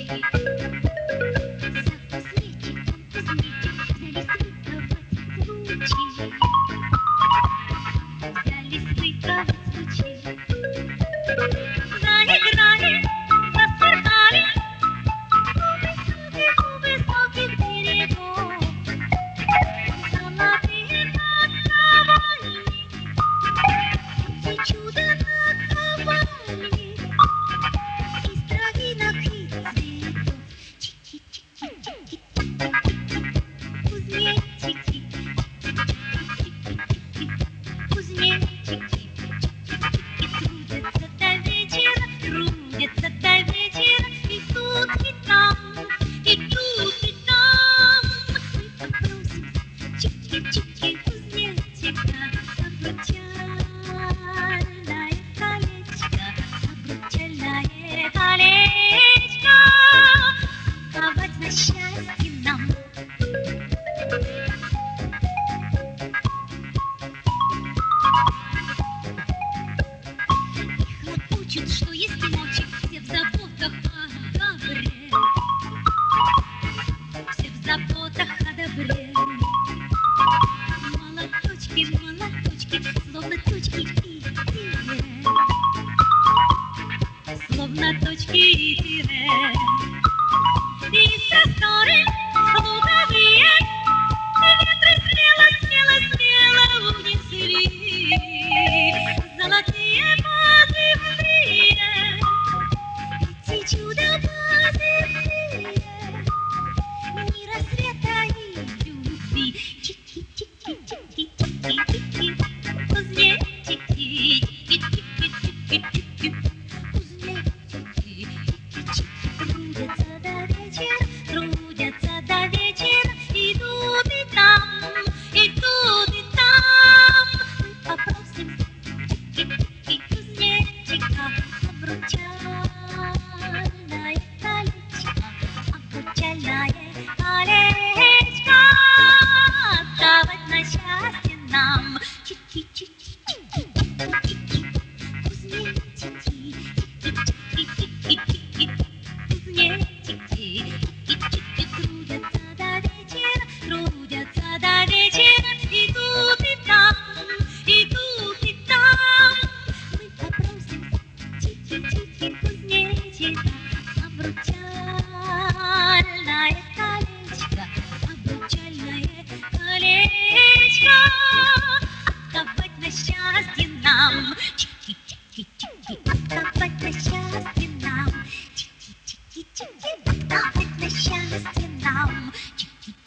Что есть ночи, все в заботах о добре, все в заботах о добре. Молоточки, молоточки, словно точки и тире, словно точки и тире. И просторы луговые, ветры смело, смело, смело унесли золотые позывные, эти чудо-позывные, мира света и любви. Чики-чики-чики-чики-чики, кузнечики, чики-чики-чики-чики, кузнечики, чики-чики, трудятся до вечера, идут и там, мы попросим чики-чики, кузнечика, обручальное колечко, обручальное колечко, давать на счастье нам. Чики-чики-чики, кузнечики, чики-чики-чики-чики, кузнечики, чики-чики, трудятся до вечера, идут и там, мы попросим чики-чики, кузнечика, обручальное колечко, отдавать на счастье нам. Чики-чики-чики, отдавать на счастье нам. Чики-чики-чики, отдавать на счастье нам. Чики-чики.